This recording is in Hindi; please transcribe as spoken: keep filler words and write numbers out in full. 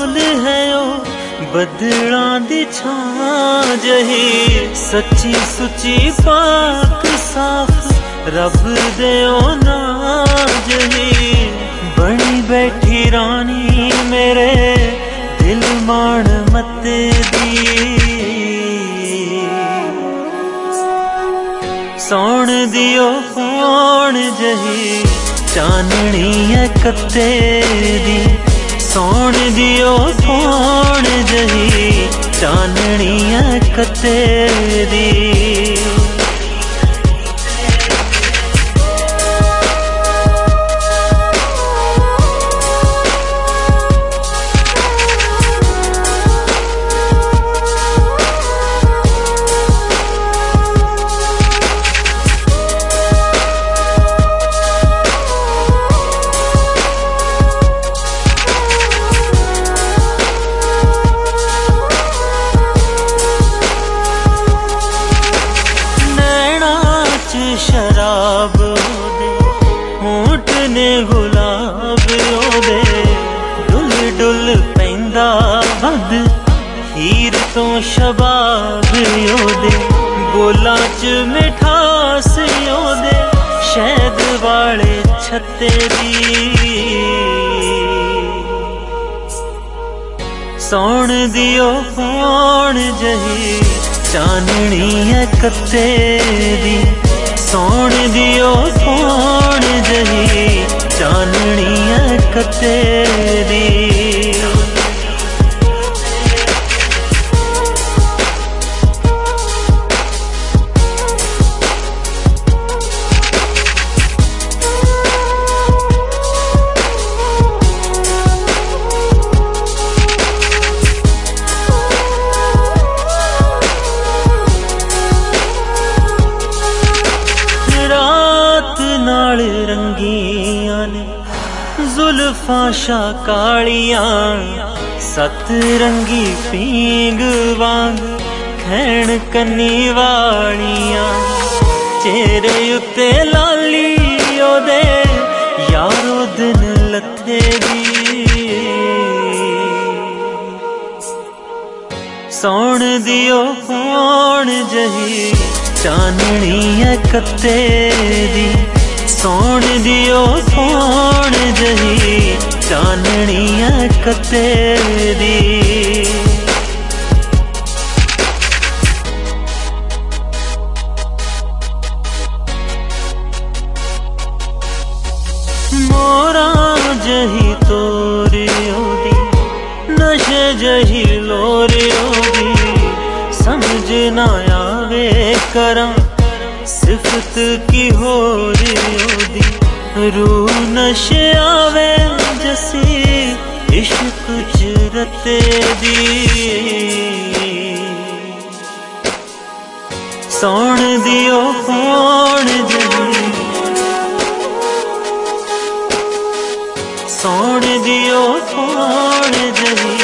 रसूल है ओ बदलां दी छां जही सच्ची सुची पाक साफ रब दे ओ नां जही बनी बैठी रानी मेरे दिल मान मत दी सौण दियो कौन जही चाननी है कत्ते दी सौण दियो कौन जही चाननी है कत्ते दी शराब ओदे होंठ ने गुलाब ओदे डुल डुल पैंदा वद हीर तो शबाब ओदे बोला च मिठास ओदे शहद वाले छत्ते दी सौण दियो कौन जही चाननी है कत्ते दी सौण दियो कौन जही चाननी है कत्ते दी नाल रंगियां ने जुल्फा कालियां सत रंगी पींग वांग खैण कन्नी वालियां चेहरे उत्ते लाली ओदे यारो दिन लथे दी सौण दियो कौन जही चाननी है कत्ते दी सौण दियो कौन जही चाननी है कत्ते दी मोरा जही तोरी ओदी नशे जही लोरी ओदी समझ ना आवे करा सिफत की हो दी रूह नशे आवे जसी इश्क चरते दी सौण दियो कौन जही सौण दियो कौन जही